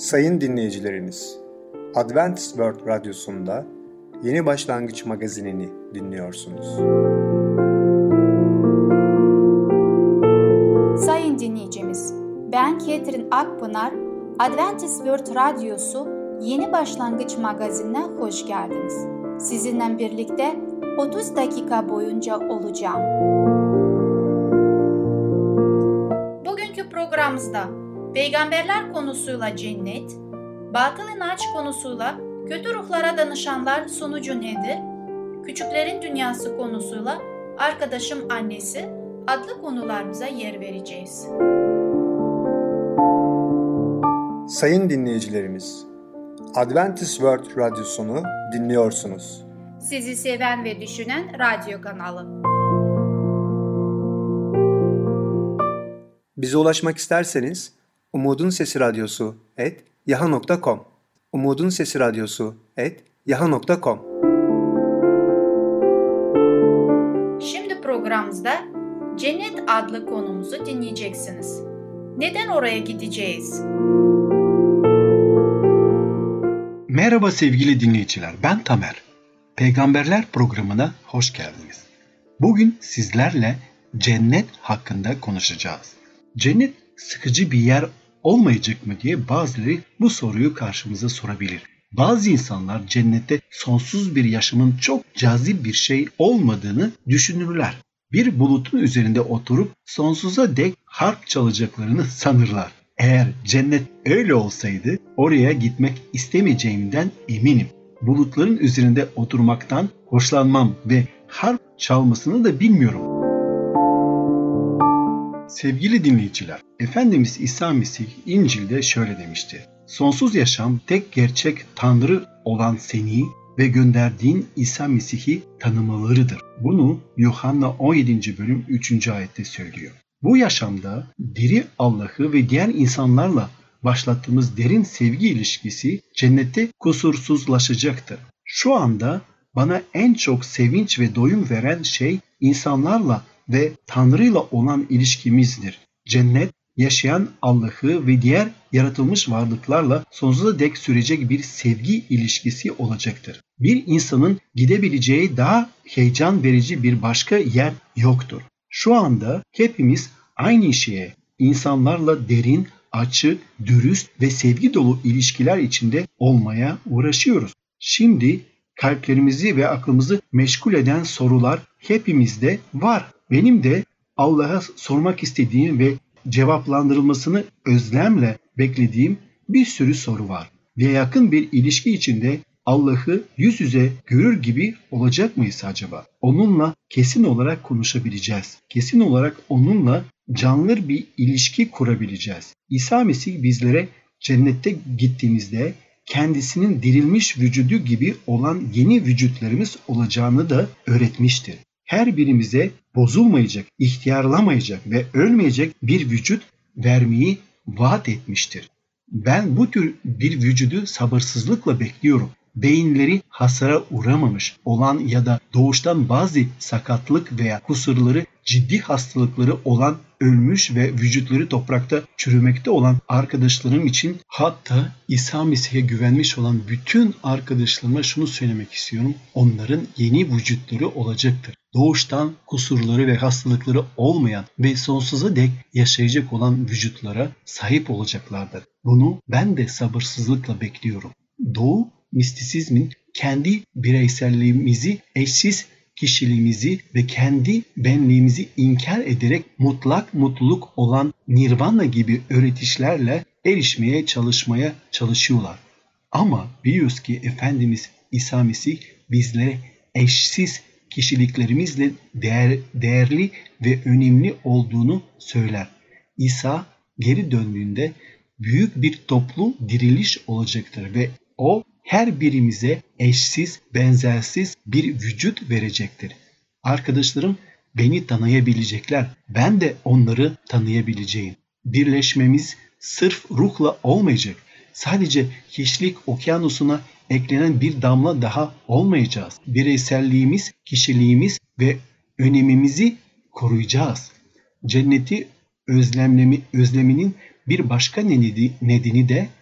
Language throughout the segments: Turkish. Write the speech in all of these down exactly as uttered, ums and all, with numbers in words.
Sayın dinleyicilerimiz, Adventist World Radyosu'nda Yeni Başlangıç Magazinini dinliyorsunuz. Sayın dinleyicimiz, ben Ketrin Akpınar, Adventist World Radyosu Yeni Başlangıç Magazinine hoş geldiniz. Sizinle birlikte otuz dakika boyunca olacağım. Bugünkü programımızda peygamberler konusuyla cennet, batıl inanç konusuyla kötü ruhlara danışanlar sonucu nedir, küçüklerin dünyası konusuyla arkadaşım annesi adlı konularımıza yer vereceğiz. Sayın dinleyicilerimiz, Adventist World Radyosunu dinliyorsunuz. Sizi seven ve düşünen radyo kanalı. Bize ulaşmak isterseniz Umutun Sesi Radyosu et yaha nokta com Umutun Sesi Radyosu et yaha nokta com. Şimdi programımızda Cennet adlı konumuzu dinleyeceksiniz. Neden oraya gideceğiz? Merhaba sevgili dinleyiciler, ben Tamer. Peygamberler programına hoş geldiniz. Bugün sizlerle cennet hakkında konuşacağız. Cennet sıkıcı bir yer olmayacak mı diye bazıları bu soruyu karşımıza sorabilir. Bazı insanlar cennette sonsuz bir yaşamın çok cazip bir şey olmadığını düşünürler. Bir bulutun üzerinde oturup sonsuza dek harp çalacaklarını sanırlar. Eğer cennet öyle olsaydı oraya gitmek istemeyeceğimden eminim. Bulutların üzerinde oturmaktan hoşlanmam ve harp çalmasını da bilmiyorum. Sevgili dinleyiciler, Efendimiz İsa Mesih İncil'de şöyle demişti. Sonsuz yaşam tek gerçek Tanrı olan seni ve gönderdiğin İsa Mesih'i tanımalarıdır. Bunu Yuhanna on yedinci bölüm üçüncü ayette söylüyor. Bu yaşamda diri Allah'ı ve diğer insanlarla başlattığımız derin sevgi ilişkisi cennette kusursuzlaşacaktır. Şu anda bana en çok sevinç ve doyum veren şey insanlarla ve Tanrı'yla olan ilişkimizdir. Cennet, yaşayan Allah'ı ve diğer yaratılmış varlıklarla sonsuza dek sürecek bir sevgi ilişkisi olacaktır. Bir insanın gidebileceği daha heyecan verici bir başka yer yoktur. Şu anda hepimiz aynı şeye, insanlarla derin, açık, dürüst ve sevgi dolu ilişkiler içinde olmaya uğraşıyoruz. Şimdi kalplerimizi ve aklımızı meşgul eden sorular hepimizde var. Benim de Allah'a sormak istediğim ve cevaplandırılmasını özlemle beklediğim bir sürü soru var. Ve yakın bir ilişki içinde Allah'ı yüz yüze görür gibi olacak mıyız acaba? Onunla kesin olarak konuşabileceğiz. Kesin olarak onunla canlı bir ilişki kurabileceğiz. İsa Mesih bizlere cennette gittiğimizde kendisinin dirilmiş vücudu gibi olan yeni vücutlarımız olacağını da öğretmiştir. Her birimize bozulmayacak, ihtiyarlamayacak ve ölmeyecek bir vücut vermeyi vaat etmiştir. Ben bu tür bir vücudu sabırsızlıkla bekliyorum. Beyinleri hasara uğramamış olan ya da doğuştan bazı sakatlık veya kusurları, ciddi hastalıkları olan, ölmüş ve vücutları toprakta çürümekte olan arkadaşlarım için, hatta İsa Mesih'e güvenmiş olan bütün arkadaşlarıma şunu söylemek istiyorum. Onların yeni vücutları olacaktır. Doğuştan kusurları ve hastalıkları olmayan ve sonsuza dek yaşayacak olan vücutlara sahip olacaklardır. Bunu ben de sabırsızlıkla bekliyorum. Doğu mistisizmin kendi bireyselliğimizi, eşsiz kişiliğimizi ve kendi benliğimizi inkar ederek mutlak mutluluk olan nirvana gibi öğretişlerle erişmeye çalışmaya çalışıyorlar. Ama biliyoruz ki Efendimiz İsa Mesih bizlere eşsiz kişiliklerimizle değer, değerli ve önemli olduğunu söyler. İsa geri döndüğünde büyük bir toplu diriliş olacaktır ve o her birimize eşsiz, benzersiz bir vücut verecektir. Arkadaşlarım beni tanıyabilecekler. Ben de onları tanıyabileceğim. Birleşmemiz sırf ruhla olmayacak. Sadece kişilik okyanusuna eklenen bir damla daha olmayacağız. Bireyselliğimiz, kişiliğimiz ve önemimizi koruyacağız. Cenneti özlemlemi, özleminin bir başka nedeni de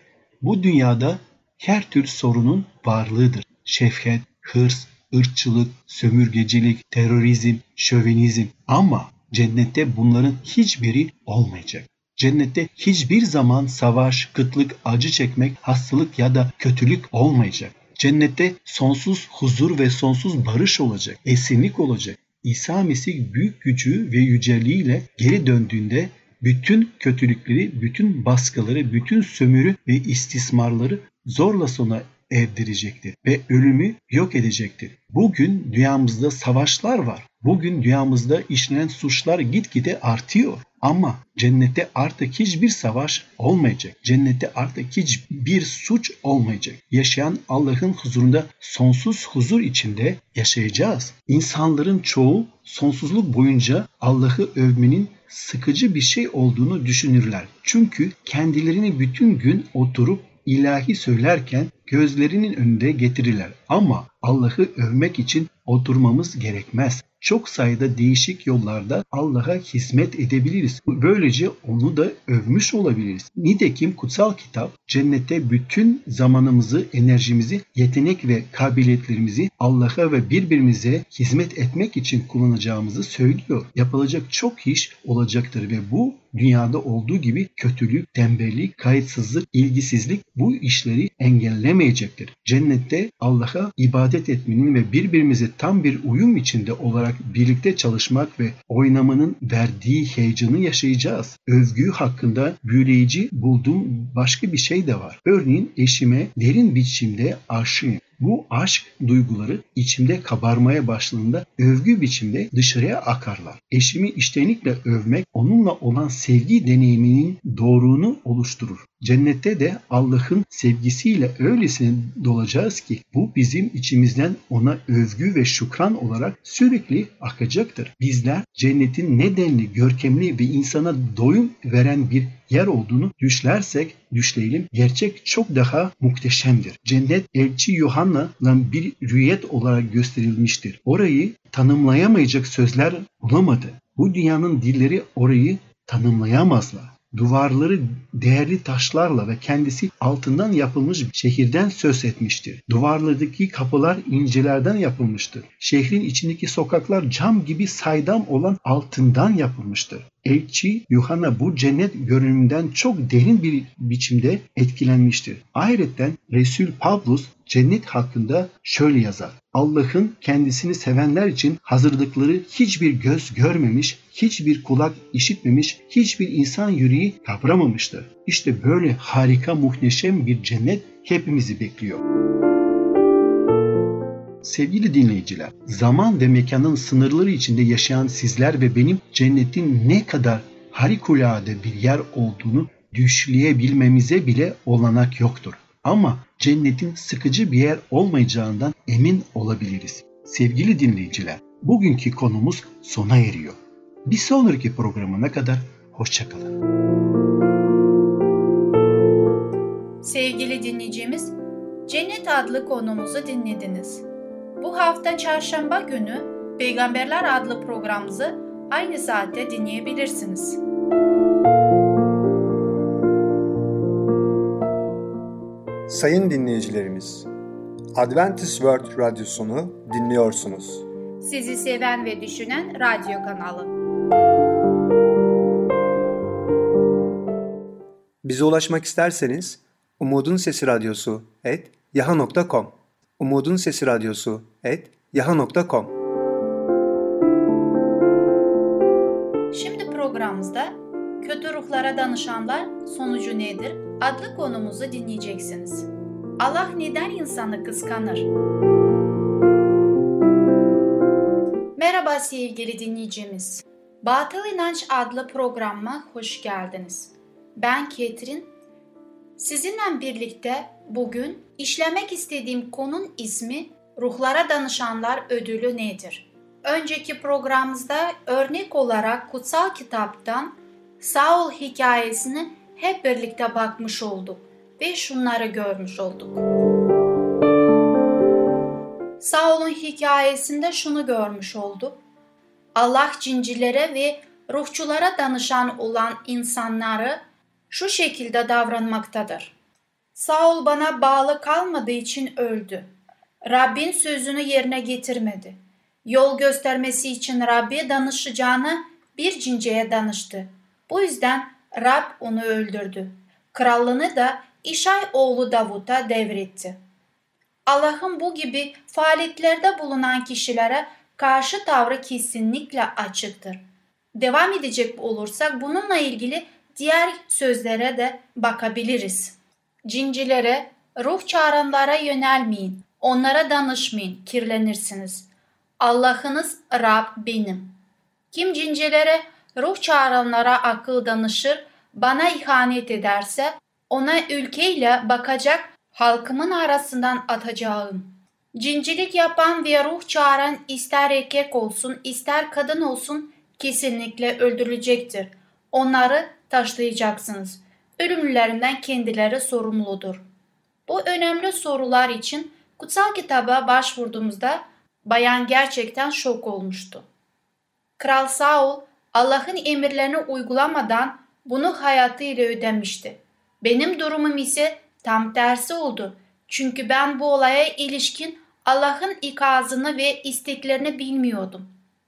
bu dünyada her tür sorunun varlığıdır. Şefkat, hırs, ırkçılık, sömürgecilik, terörizm, şövenizm. Ama cennette bunların hiçbiri olmayacak. Cennette hiçbir zaman savaş, kıtlık, acı çekmek, hastalık ya da kötülük olmayacak. Cennette sonsuz huzur ve sonsuz barış olacak, esenlik olacak. İsa Mesih büyük gücü ve yüceliğiyle geri döndüğünde bütün kötülükleri, bütün baskıları, bütün sömürü ve istismarları zorla sona erdirecektir ve ölümü yok edecektir. Bugün dünyamızda savaşlar var. Bugün dünyamızda işlenen suçlar gitgide artıyor. Ama cennette artık hiçbir savaş olmayacak. Cennette artık hiçbir suç olmayacak. Yaşayan Allah'ın huzurunda sonsuz huzur içinde yaşayacağız. İnsanların çoğu sonsuzluk boyunca Allah'ı övmenin sıkıcı bir şey olduğunu düşünürler. Çünkü kendilerini bütün gün oturup ilahi söylerken gözlerinin önünde getirirler. Ama Allah'ı övmek için oturmamız gerekmez. Çok sayıda değişik yollarda Allah'a hizmet edebiliriz. Böylece onu da övmüş olabiliriz. Nitekim kutsal kitap cennette bütün zamanımızı, enerjimizi, yetenek ve kabiliyetlerimizi Allah'a ve birbirimize hizmet etmek için kullanacağımızı söylüyor. Yapılacak çok iş olacaktır ve bu dünyada olduğu gibi kötülük, tembellik, kayıtsızlık, ilgisizlik bu işleri engellemeyecektir. Cennette Allah'a ibadet etmenin ve birbirimize tam bir uyum içinde olarak birlikte çalışmak ve oynamanın verdiği heyecanı yaşayacağız. Övgü hakkında büyüleyici bulduğum başka bir şey de var. Örneğin eşime derin biçimde aşığım. Bu aşk duyguları içimde kabarmaya başladığında övgü biçimde dışarıya akarlar. Eşimi içtenlikle övmek onunla olan sevgi deneyiminin doğruluğunu oluşturur. Cennette de Allah'ın sevgisiyle öylesine dolacağız ki bu bizim içimizden ona övgü ve şükran olarak sürekli akacaktır. Bizler cennetin nedenli, görkemli ve insana doyum veren bir yer olduğunu düşlersek düşleyelim, gerçek çok daha muhteşemdir. Cennet elçi Yuhanna'dan bir rüyet olarak gösterilmiştir. Orayı tanımlayamayacak sözler bulamadı. Bu dünyanın dilleri orayı tanımlayamazlar. Duvarları değerli taşlarla ve kendisi altından yapılmış şehirden söz etmiştir. Duvarlardaki kapılar incilerden yapılmıştır. Şehrin içindeki sokaklar cam gibi saydam olan altından yapılmıştır. Elçi Yuhanna bu cennet görünümünden çok derin bir biçimde etkilenmiştir. Ayrıca Resul Pavlus cennet hakkında şöyle yazar. Allah'ın kendisini sevenler için hazırladıkları hiçbir göz görmemiş, hiçbir kulak işitmemiş, hiçbir insan yüreği kavramamıştır. İşte böyle harika, muhteşem bir cennet hepimizi bekliyor. Sevgili dinleyiciler, zaman ve mekanın sınırları içinde yaşayan sizler ve benim cennetin ne kadar harikulade bir yer olduğunu düşleyebilmemize bile olanak yoktur. Ama cennetin sıkıcı bir yer olmayacağından emin olabiliriz. Sevgili dinleyiciler, bugünkü konumuz sona eriyor. Bir sonraki programına kadar hoşça kalın. Sevgili dinleyicimiz, Cennet adlı konumuzu dinlediniz. Bu hafta çarşamba günü Peygamberler adlı programımızı aynı saatte dinleyebilirsiniz. Sayın dinleyicilerimiz, Adventist World Radyosunu dinliyorsunuz. Sizi seven ve düşünen radyo kanalı. Bize ulaşmak isterseniz Umutun Sesi Radyosu et yaha nokta com Umutun Sesi Radyosu et yaha nokta com. Şimdi programımızda Kötü Ruhlara Danışanlar Sonucu Nedir adlı konumuzu dinleyeceksiniz. Allah neden insanı kıskanır? Merhaba sevgili dinleyicimiz. Batıl İnanç adlı programıma hoş geldiniz. Ben Ketrin. Sizinle birlikte bugün işlemek istediğim konunun ismi Ruhlara Danışanlar Ödülü nedir? Önceki programımızda örnek olarak kutsal kitaptan Saul hikayesini hep birlikte bakmış olduk ve şunları görmüş olduk. Saul'un hikayesinde şunu görmüş olduk. Allah cincilere ve ruhçulara danışan olan insanları şu şekilde davranmaktadır. Saul bana bağlı kalmadığı için öldü. Rabbin sözünü yerine getirmedi. Yol göstermesi için Rab'be danışacağını bir cinceye danıştı. Bu yüzden Rab onu öldürdü. Krallığını da İşay oğlu Davut'a devretti. Allah'ın bu gibi faaliyetlerde bulunan kişilere karşı tavrı kesinlikle açıktır. Devam edecek olursak bununla ilgili diğer sözlere de bakabiliriz. Cincilere, ruh çağıranlara yönelmeyin, onlara danışmayın, kirlenirsiniz. Allah'ınız Rab benim. Kim cincilere, ruh çağıranlara akıl danışır, bana ihanet ederse, ona ülkeyle bakacak halkımın arasından atacağım. Cincilik yapan ve ruh çağıran ister erkek olsun ister kadın olsun kesinlikle öldürülecektir. Onları taşlayacaksınız. Ölümlerinden kendileri sorumludur. Bu önemli sorular için kutsal kitaba başvurduğumuzda bayan gerçekten şok olmuştu. Kral Saul Allah'ın emirlerini uygulamadan bunu hayatıyla ödemişti. Benim durumum ise tam tersi oldu. Çünkü ben bu olaya ilişkin Allah'ın ikazını ve isteklerini bilmiyordum.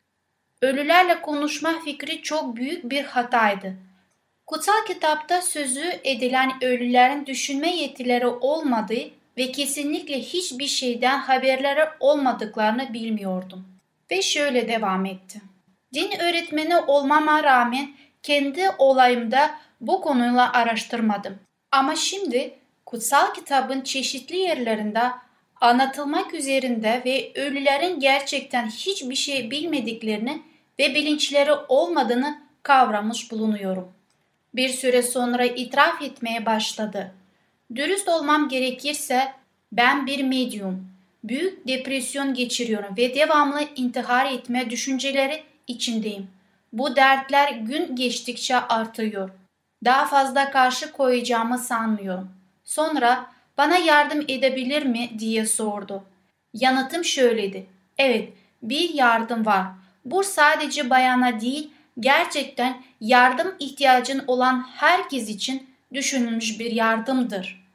Ölülerle konuşma fikri çok büyük bir hataydı. Kutsal kitapta sözü edilen ölülerin düşünme yetileri olmadığı ve kesinlikle hiçbir şeyden haberleri olmadıklarını bilmiyordum. Ve şöyle devam etti. Din öğretmeni olmama rağmen kendi olayımda bu konuyla araştırmadım. Ama şimdi kutsal kitabın çeşitli yerlerinde anlatılmak üzerinde ve ölülerin gerçekten hiçbir şey bilmediklerini ve bilinçleri olmadığını kavramış bulunuyorum. Bir süre sonra itiraf etmeye başladı. Dürüst olmam gerekirse ben bir medyum, büyük depresyon geçiriyorum ve devamlı intihar etme düşünceleri içindeyim. Bu dertler gün geçtikçe artıyor. Daha fazla karşı koyacağımı sanmıyorum. Sonra bana yardım edebilir mi diye sordu. Yanıtım şöyleydi. Evet, bir yardım var. Bu sadece bayana değil, gerçekten yardım ihtiyacın olan herkes için düşünülmüş bir yardımdır.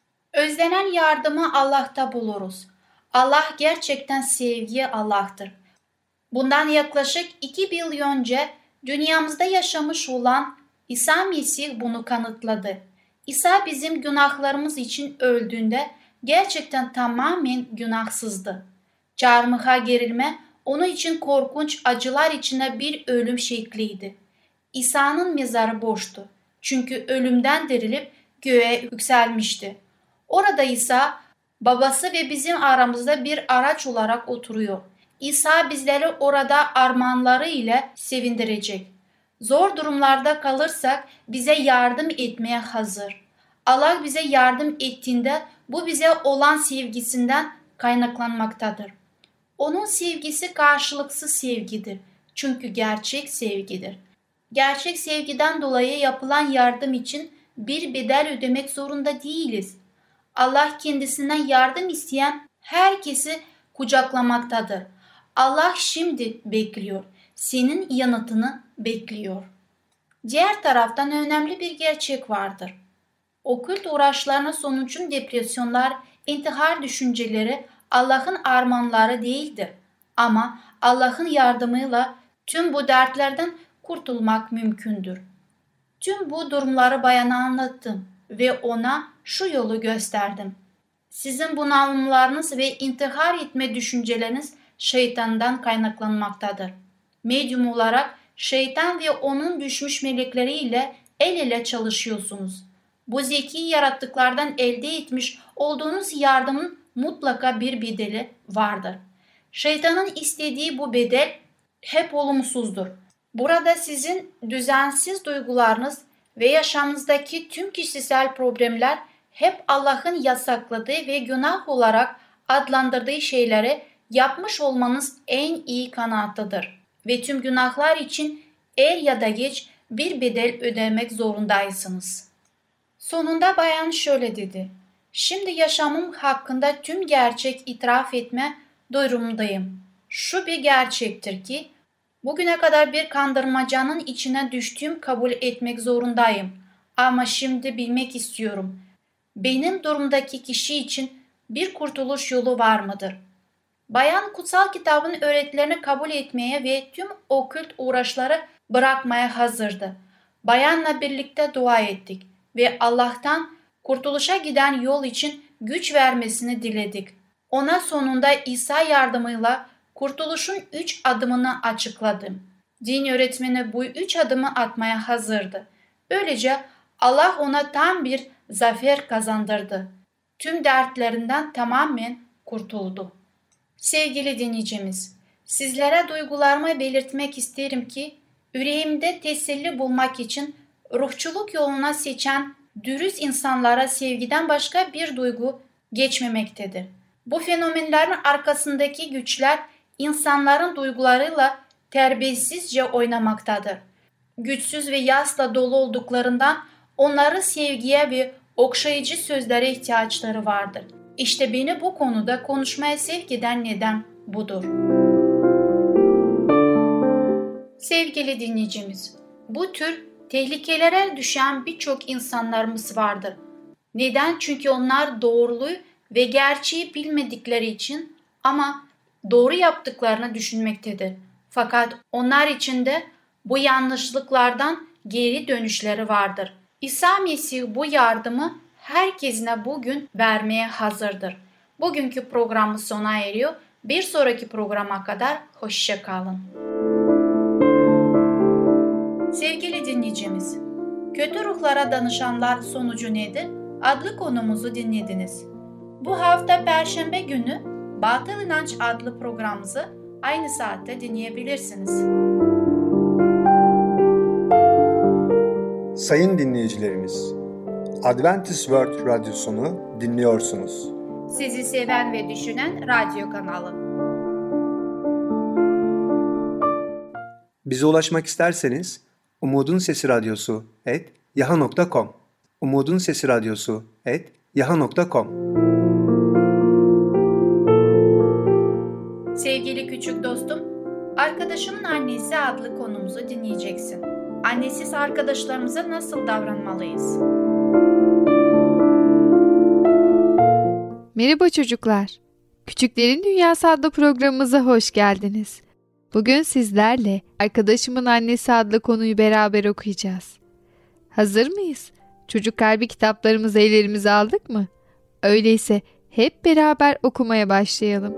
Özlenen yardımı Allah'ta buluruz. Allah gerçekten sevgi Allah'tır. Bundan yaklaşık iki bin yıl önce dünyamızda yaşamış olan İsa Mesih bunu kanıtladı. İsa bizim günahlarımız için öldüğünde gerçekten tamamen günahsızdı. Çarmıha gerilme onun için korkunç acılar içinde bir ölüm şekliydi. İsa'nın mezarı boştu. Çünkü ölümden dirilip göğe yükselmişti. Orada İsa, babası ve bizim aramızda bir araç olarak oturuyor. İsa bizleri orada armağanları ile sevindirecek. Zor durumlarda kalırsak bize yardım etmeye hazır. Allah bize yardım ettiğinde bu bize olan sevgisinden kaynaklanmaktadır. Onun sevgisi karşılıksız sevgidir. Çünkü gerçek sevgidir. Gerçek sevgiden dolayı yapılan yardım için bir bedel ödemek zorunda değiliz. Allah kendisinden yardım isteyen herkesi kucaklamaktadır. Allah şimdi bekliyor. Senin yanıtını bekliyor. Diğer taraftan önemli bir gerçek vardır. Okült uğraşlarının sonucun depresyonlar, intihar düşünceleri Allah'ın armağanları değildir. Ama Allah'ın yardımıyla tüm bu dertlerden kurtulmak mümkündür. Tüm bu durumları bayana anlattım ve ona şu yolu gösterdim. Sizin bunalımlarınız ve intihar etme düşünceleriniz şeytandan kaynaklanmaktadır. Medyum olarak şeytan ve onun düşmüş melekleriyle el ele çalışıyorsunuz. Bu zeki yaratıklardan elde etmiş olduğunuz yardımın mutlaka bir bedeli vardır. Şeytanın istediği bu bedel hep olumsuzdur. Burada sizin düzensiz duygularınız ve yaşamınızdaki tüm kişisel problemler hep Allah'ın yasakladığı ve günah olarak adlandırdığı şeyleri yapmış olmanız en iyi kanaatıdır. Ve tüm günahlar için er ya da geç bir bedel ödemek zorundaysınız. Sonunda bayan şöyle dedi. Şimdi yaşamım hakkında tüm gerçek itiraf etme durumundayım. Şu bir gerçektir ki bugüne kadar bir kandırmacanın içine düştüğüm kabul etmek zorundayım. Ama şimdi bilmek istiyorum. benim durumdaki kişi için bir kurtuluş yolu var mıdır? Bayan kutsal kitabın öğretilerini kabul etmeye ve tüm okült uğraşları bırakmaya hazırdı. Bayanla birlikte dua ettik ve Allah'tan kurtuluşa giden yol için güç vermesini diledik. Ona sonunda İsa yardımıyla kurtuluşun üç adımını açıkladım. Din öğretmeni bu üç adımı atmaya hazırdı. Böylece Allah ona tam bir zafer kazandırdı. Tüm dertlerinden tamamen kurtuldu. Sevgili dinleyicimiz, sizlere duygularımı belirtmek isterim ki, yüreğimde teselli bulmak için ruhçuluk yoluna seçen dürüst insanlara sevgiden başka bir duygu geçmemektedir. Bu fenomenlerin arkasındaki güçler insanların duygularıyla terbiyesizce oynamaktadır. Güçsüz ve yasla dolu olduklarından onların sevgiye ve okşayıcı sözlere ihtiyaçları vardır. İşte beni bu konuda konuşmaya sevk eden neden budur. Sevgili dinleyicimiz, bu tür tehlikelere düşen birçok insanlarımız vardır. Neden? Çünkü onlar doğruluğu ve gerçeği bilmedikleri için ama doğru yaptıklarını düşünmektedir. Fakat onlar için de bu yanlışlıklardan geri dönüşleri vardır. İsa Mesih bu yardımı herkesine bugün vermeye hazırdır. Bugünkü programımız sona eriyor. Bir sonraki programa kadar hoşça kalın. Sevgili dinleyicimiz, kötü ruhlara danışanlar sonucu nedir? Adlı konumuzu dinlediniz. Bu hafta Perşembe günü Batıl İnanç adlı programımızı aynı saatte dinleyebilirsiniz. Sayın dinleyicilerimiz, Adventist World Radyosunu dinliyorsunuz. Sizi seven ve düşünen radyo kanalı. Bize ulaşmak isterseniz Umutun Sesi Radyosu et yaha nokta com Umutun Sesi Radyosu et yaha nokta com. Sevgili küçük dostum, Arkadaşımın Annesi adlı konumuzu dinleyeceksin. Annesiz arkadaşlarımıza nasıl davranmalıyız? Merhaba çocuklar. Küçüklerin Dünyası adlı programımıza hoş geldiniz. Bugün sizlerle Arkadaşımın Annesi adlı konuyu beraber okuyacağız. Hazır mıyız? Çocuk kalbi kitaplarımızı ellerimize aldık mı? Öyleyse hep beraber okumaya başlayalım.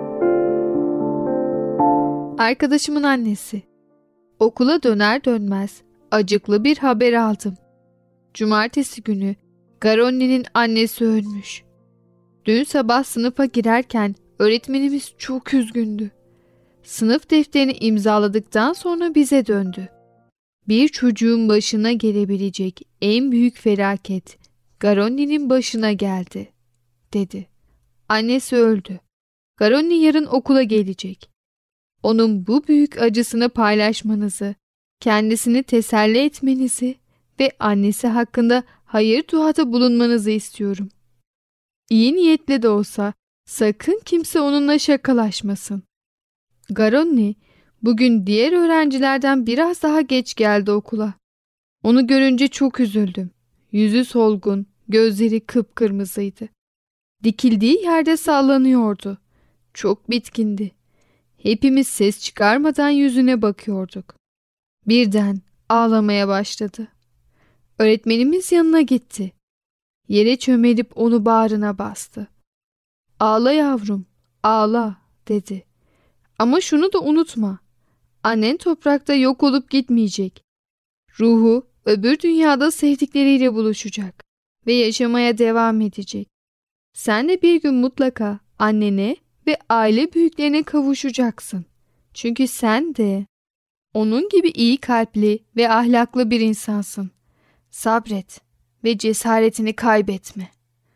Arkadaşımın Annesi. Okula döner dönmez acıklı bir haber aldım. Cumartesi günü Garonni'nin annesi ölmüş. Dün sabah sınıfa girerken öğretmenimiz çok üzgündü. Sınıf defterini imzaladıktan sonra bize döndü. Bir çocuğun başına gelebilecek en büyük felaket Garonni'nin başına geldi, dedi. Annesi öldü. Garonni yarın okula gelecek. Onun bu büyük acısını paylaşmanızı, kendisini teselli etmenizi ve annesi hakkında hayır duada bulunmanızı istiyorum. İyi niyetle de olsa sakın kimse onunla şakalaşmasın. Garonni bugün diğer öğrencilerden biraz daha geç geldi okula. Onu görünce çok üzüldüm. Yüzü solgun, gözleri kıpkırmızıydı. Dikildiği yerde sallanıyordu. Çok bitkindi. Hepimiz ses çıkarmadan yüzüne bakıyorduk. Birden ağlamaya başladı. Öğretmenimiz yanına gitti. Yere çömelip onu bağrına bastı. "Ağla yavrum, ağla," dedi. "Ama şunu da unutma. Annen toprakta yok olup gitmeyecek. Ruhu öbür dünyada sevdikleriyle buluşacak ve yaşamaya devam edecek. Sen de bir gün mutlaka annene ve aile büyüklerine kavuşacaksın. Çünkü sen de onun gibi iyi kalpli ve ahlaklı bir insansın. Sabret ve cesaretini kaybetme."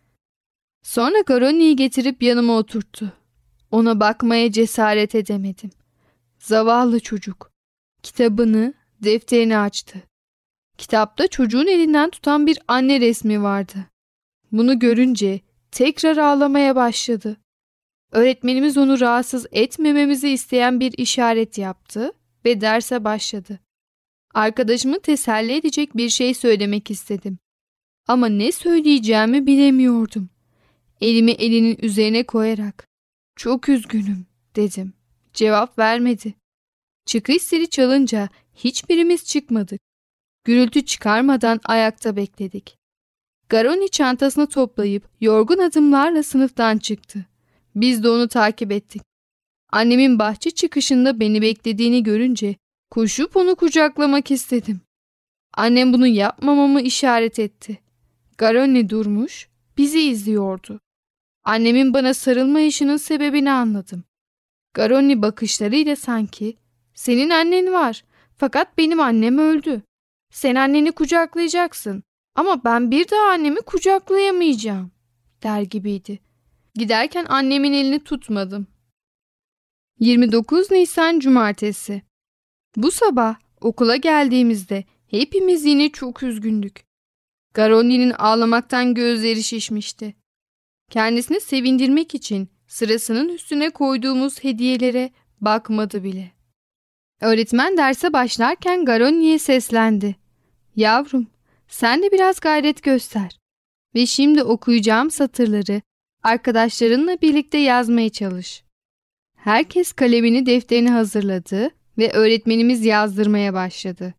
Sonra Garonni'yi getirip yanıma oturttu. Ona bakmaya cesaret edemedim. Zavallı çocuk. Kitabını, defterini açtı. Kitapta çocuğun elinden tutan bir anne resmi vardı. Bunu görünce tekrar ağlamaya başladı. Öğretmenimiz onu rahatsız etmememizi isteyen bir işaret yaptı ve derse başladı. Arkadaşımı teselli edecek bir şey söylemek istedim. Ama ne söyleyeceğimi bilemiyordum. Elimi elinin üzerine koyarak "Çok üzgünüm," dedim. Cevap vermedi. Çıkış zili çalınca hiçbirimiz çıkmadık. Gürültü çıkarmadan ayakta bekledik. Garoni çantasını toplayıp yorgun adımlarla sınıftan çıktı. Biz de onu takip ettik. Annemin bahçe çıkışında beni beklediğini görünce koşup onu kucaklamak istedim. Annem bunu yapmamamı işaret etti. Garoni durmuş, bizi izliyordu. Annemin bana sarılmayışının sebebini anladım. Garoni bakışlarıyla sanki "Senin annen var, fakat benim annem öldü. Sen anneni kucaklayacaksın ama ben bir daha annemi kucaklayamayacağım," der gibiydi. Giderken annemin elini tutmadım. yirmi dokuz Nisan Cumartesi. Bu sabah okula geldiğimizde hepimiz yine çok üzgündük. Garoni'nin ağlamaktan gözleri şişmişti. Kendisini sevindirmek için sırasının üstüne koyduğumuz hediyelere bakmadı bile. Öğretmen derse başlarken Garoni'ye seslendi. "Yavrum, sen de biraz gayret göster ve şimdi okuyacağım satırları arkadaşlarınla birlikte yazmaya çalış." Herkes kalemini defterini hazırladı ve öğretmenimiz yazdırmaya başladı.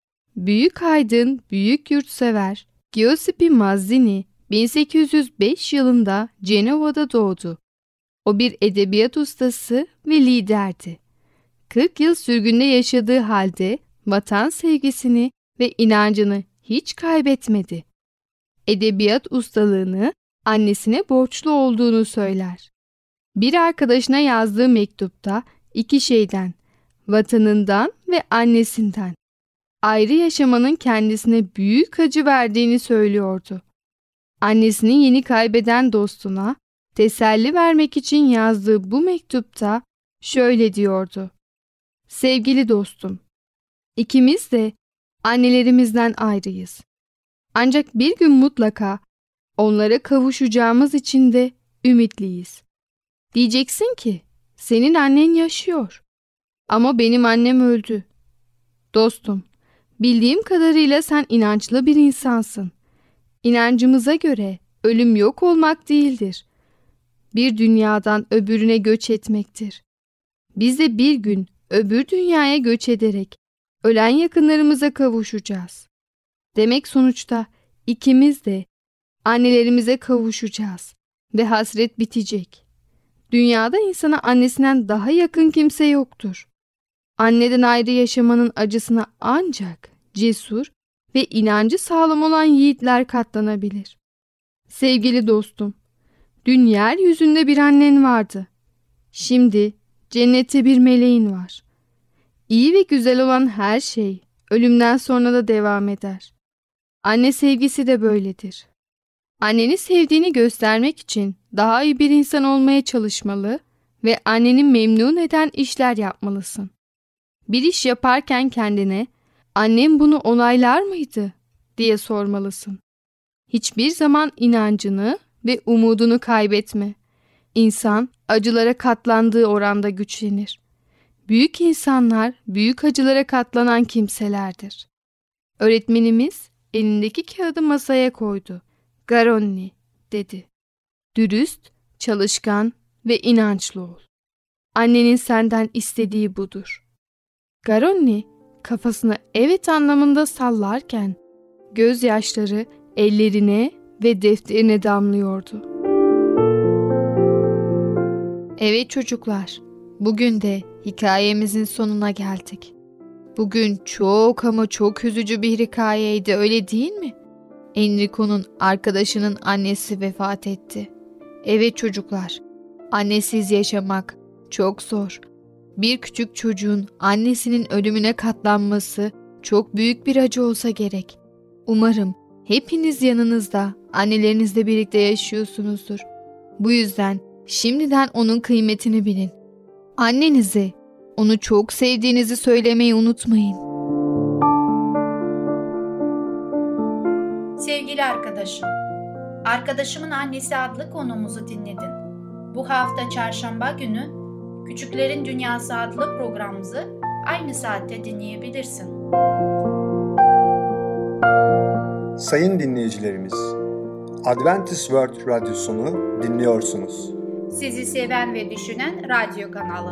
Büyük aydın, büyük yurtsever Giuseppe Mazzini bin sekiz yüz beş yılında Cenova'da doğdu. O bir edebiyat ustası ve liderdi. kırk yıl sürgünde yaşadığı halde vatan sevgisini ve inancını hiç kaybetmedi. Edebiyat ustalığını annesine borçlu olduğunu söyler. Bir arkadaşına yazdığı mektupta iki şeyden, vatanından ve annesinden ayrı yaşamanın kendisine büyük acı verdiğini söylüyordu. Annesini yeni kaybeden dostuna teselli vermek için yazdığı bu mektupta şöyle diyordu: "Sevgili dostum, ikimiz de annelerimizden ayrıyız. Ancak bir gün mutlaka onlara kavuşacağımız için de ümitliyiz. Diyeceksin ki senin annen yaşıyor. Ama benim annem öldü. Dostum, bildiğim kadarıyla sen inançlı bir insansın. İnancımıza göre ölüm yok olmak değildir. Bir dünyadan öbürüne göç etmektir. Biz de bir gün öbür dünyaya göç ederek ölen yakınlarımıza kavuşacağız. Demek sonuçta ikimiz de annelerimize kavuşacağız ve hasret bitecek. Dünyada insana annesinden daha yakın kimse yoktur. Anneden ayrı yaşamanın acısına ancak cesur ve inancı sağlam olan yiğitler katlanabilir. Sevgili dostum, dün yeryüzünde bir annen vardı. Şimdi cennette bir meleğin var. İyi ve güzel olan her şey ölümden sonra da devam eder. Anne sevgisi de böyledir. Anneni sevdiğini göstermek için daha iyi bir insan olmaya çalışmalı ve anneni memnun eden işler yapmalısın. Bir iş yaparken kendine, "Annem bunu onaylar mıydı?" diye sormalısın. Hiçbir zaman inancını ve umudunu kaybetme. İnsan acılara katlandığı oranda güçlenir. Büyük insanlar büyük acılara katlanan kimselerdir. Öğretmenimiz elindeki kağıdı masaya koydu. "Garoni," dedi. "Dürüst, çalışkan ve inançlı ol. Annenin senden istediği budur." Garoni kafasını evet anlamında sallarken gözyaşları ellerine ve defterine damlıyordu. Evet çocuklar, bugün de hikayemizin sonuna geldik. Bugün çok ama çok üzücü bir hikayeydi, öyle değil mi? Enrico'nun arkadaşının annesi vefat etti. Evet çocuklar, annesiz yaşamak çok zor. Bir küçük çocuğun annesinin ölümüne katlanması çok büyük bir acı olsa gerek. Umarım hepiniz yanınızda, annelerinizle birlikte yaşıyorsunuzdur. Bu yüzden şimdiden onun kıymetini bilin. Annenize onu çok sevdiğinizi söylemeyi unutmayın. Sevgili arkadaşım, Arkadaşımın Annesi adlı konumuzu dinledin. Bu hafta çarşamba günü Küçüklerin Dünyası adlı programımızı aynı saatte dinleyebilirsin. Sayın dinleyicilerimiz, Adventist World Radyosunu dinliyorsunuz. Sizi seven ve düşünen radyo kanalı.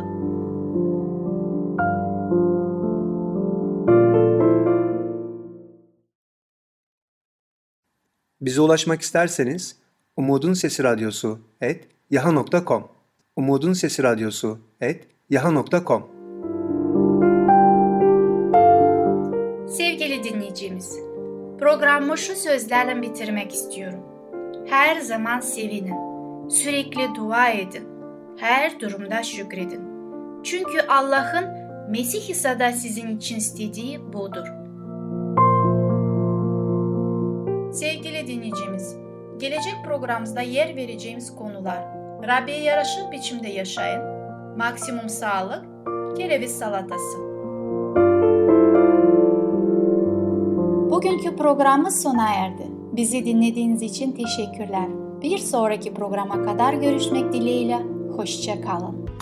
Bize ulaşmak isterseniz Umutun Sesi Radyosu et yaha nokta com Umutun Sesi Radyosu et yaha nokta com. Sevgili dinleyicimiz, programı şu sözlerle bitirmek istiyorum. Her zaman sevinin, sürekli dua edin, her durumda şükredin. Çünkü Allah'ın Mesih İsa'da sizin için istediği budur. Sevgili dinleyicimiz, gelecek programımızda yer vereceğimiz konular: Rab'be yaraşır biçimde yaşayın, maksimum sağlık, kereviz salatası. Bugünkü programımız sona erdi. Bizi dinlediğiniz için teşekkürler. Bir sonraki programa kadar görüşmek dileğiyle, hoşça kalın.